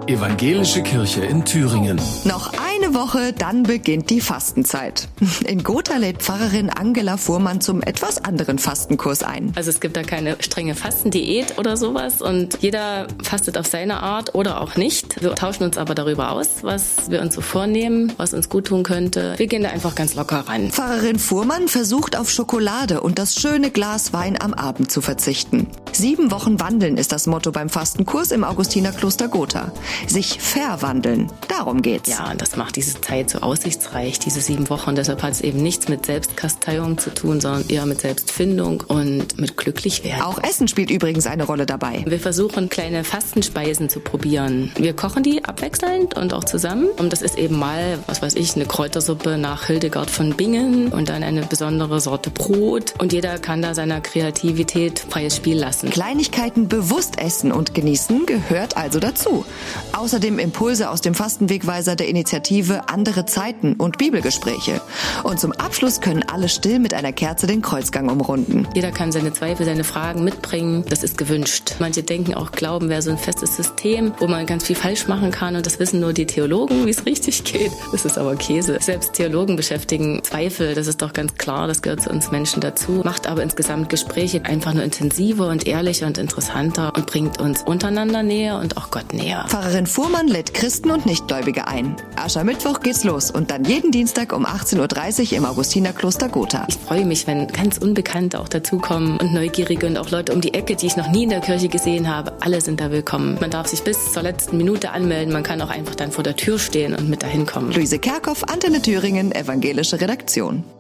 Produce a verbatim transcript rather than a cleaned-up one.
Evangelische Kirche in Thüringen. Noch eine Woche, dann beginnt die Fastenzeit. In Gotha lädt Pfarrerin Angela Fuhrmann zum etwas anderen Fastenkurs ein. Also es gibt da keine strenge Fastendiät oder sowas und jeder fastet auf seine Art oder auch nicht. Wir tauschen uns aber darüber aus, was wir uns so vornehmen, was uns gut tun könnte. Wir gehen da einfach ganz locker ran. Pfarrerin Fuhrmann versucht auf Schokolade und das schöne Glas Wein am Abend zu verzichten. Sieben Wochen wandeln ist das Motto beim Fastenkurs im Augustinerkloster Gotha. Sich verwandeln, darum geht's. Ja, und das macht diese Zeit so aussichtsreich, diese sieben Wochen. Deshalb hat es eben nichts mit Selbstkasteiung zu tun, sondern eher mit Selbstfindung und mit Glücklichwerden. Auch Essen spielt übrigens eine Rolle dabei. Wir versuchen, kleine Fastenspeisen zu probieren. Wir kochen die abwechselnd und auch zusammen. Und das ist eben mal, was weiß ich, eine Kräutersuppe nach Hildegard von Bingen und dann eine besondere Sorte Brot. Und jeder kann da seiner Kreativität freies Spiel lassen. Kleinigkeiten bewusst essen und genießen gehört also dazu. Außerdem Impulse aus dem Fastenwegweiser der Initiative Andere Zeiten und Bibelgespräche. Und zum Abschluss können alle still mit einer Kerze den Kreuzgang umrunden. Jeder kann seine Zweifel, seine Fragen mitbringen. Das ist gewünscht. Manche denken auch, Glauben wäre so ein festes System, wo man ganz viel falsch machen kann. Und das wissen nur die Theologen, wie es richtig geht. Das ist aber Käse. Selbst Theologen beschäftigen Zweifel. Das ist doch ganz klar. Das gehört zu uns Menschen dazu. Macht aber insgesamt Gespräche einfach nur intensiver und ehrlicher und interessanter und bringt uns untereinander näher und auch Gott näher. Pfarrerin Fuhrmann lädt Christen und Nichtgläubige ein. Aschermittwoch geht's los und dann jeden Dienstag um achtzehn Uhr dreißig im Augustinerkloster Gotha. Ich freue mich, wenn ganz Unbekannte auch dazukommen und Neugierige und auch Leute um die Ecke, die ich noch nie in der Kirche gesehen habe. Alle sind da willkommen. Man darf sich bis zur letzten Minute anmelden. Man kann auch einfach dann vor der Tür stehen und mit dahin kommen. Luise Kerkhoff, Antenne Thüringen, evangelische Redaktion.